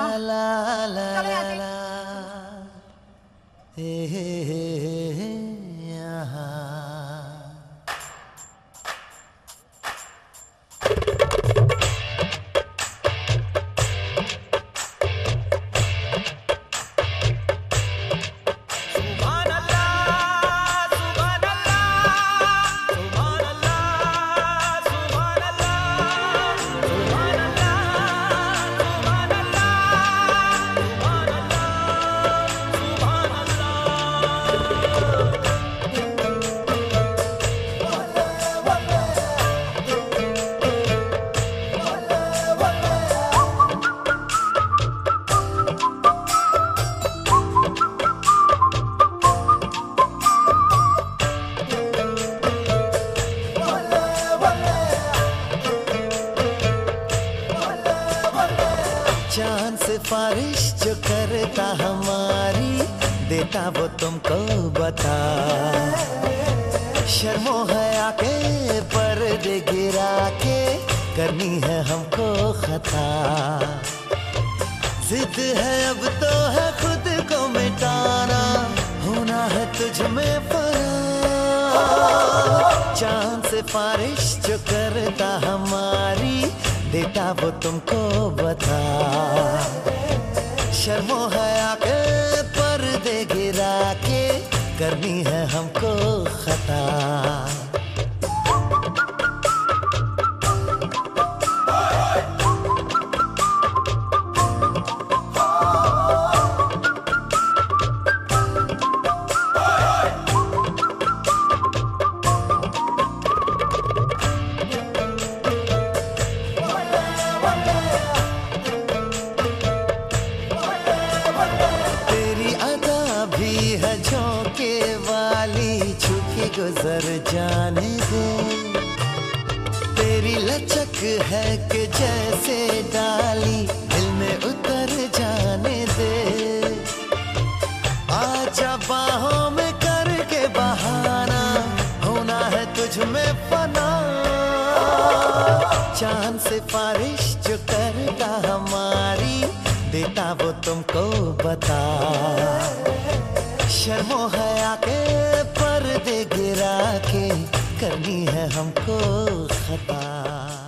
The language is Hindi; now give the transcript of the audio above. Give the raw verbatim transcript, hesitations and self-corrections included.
ला ला चलो यहाँ से। ला हे हे हे हे यहाँ। चांद सिफारिश जो करता हमारी, देता वो तुमको बता। शर्मो हया के पर्दे गिरा के करनी है हमको खता। जिद है अब तो है खुद को मिटाना, होना है तुझ में फना। चांद सिफारिश जो करता हमारी, देता वो तुमको बता। शर्मो हया के पर्दे गिरा के करनी है हमको खता। झोंके वाली छुके गुजर जाने दे। तेरी लचक है कि जैसे डाली दिल में उतर जाने दे। आजा बाहों में करके बहाना, होना है तुझ में फना। चांद सिफारिश जो करता हमारी, देता वो तुमको बता। शर्मो हया के पर्दे गिरा के करनी है हमको खता।